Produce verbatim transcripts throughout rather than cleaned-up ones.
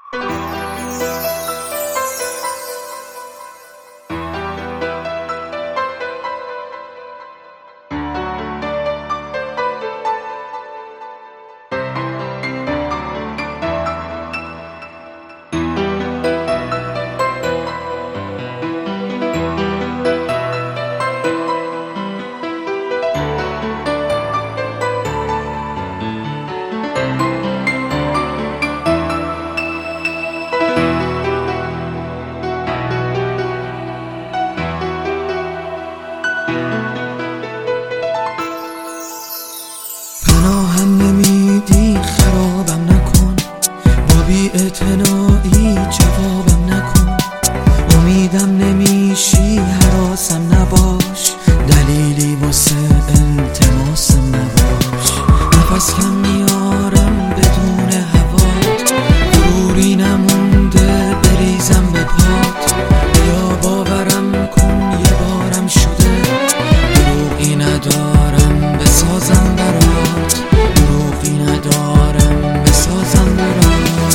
پناهم نمیدی خرابم نکن، با بی‌اعتنایی جوابم نکن. امیدم نمیشی هراسم نباش، دلیلی واسه التماسم نباش. نفس کم میارم بدون هوا، غروری نمونده بریزم به پات. یا باورم کن یه بارم شده، دروغی ندارم بسازم برات، دروغی ندارم بسازم برات.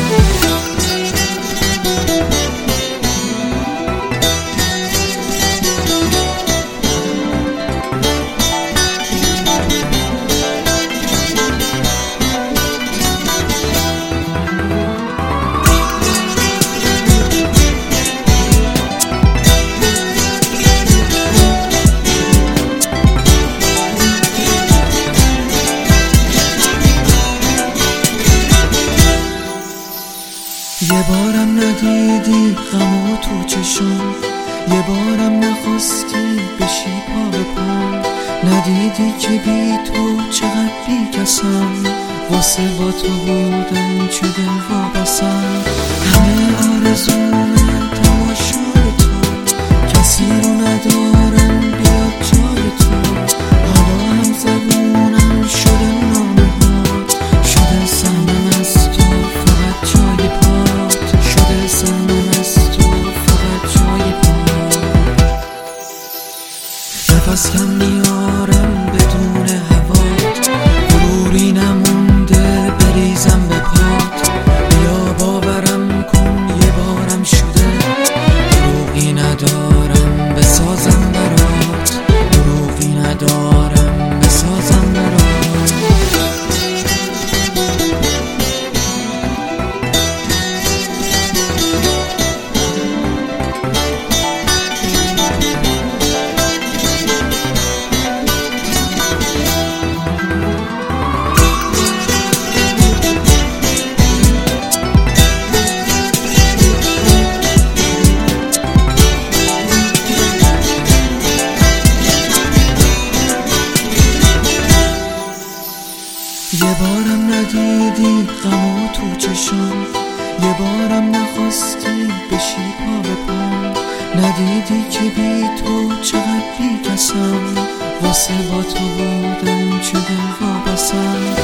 یه بارم ندیدی غمو تو چشم، یه بارم نخواستی بشی پا به پام. ندیدی که بی تو چقدر بی کسم، واسه با تو بودن چه دل وابسم. همه آرزومه تماشای تو، کسی رو ندارم بیاد جای تو. حالا هم زبونم شده نامه ها، شده سهمم از تو فقط جای پات، شده سهمم از تو فقط جای پات. نفس کم میارم بدون هوا، غروری نمونده بریزم به پات. یا باورم کن یه بارم شده، دروغی ندارم بسازم برات، دروغی ندارم بسازم برات. یه بارم ندیدی غمو تو چشم، یه بارم نخواستی بشی پا به پام. ندیدی که بی تو چقدر بی کسم، واسه با تو بودن چه دل وابسم.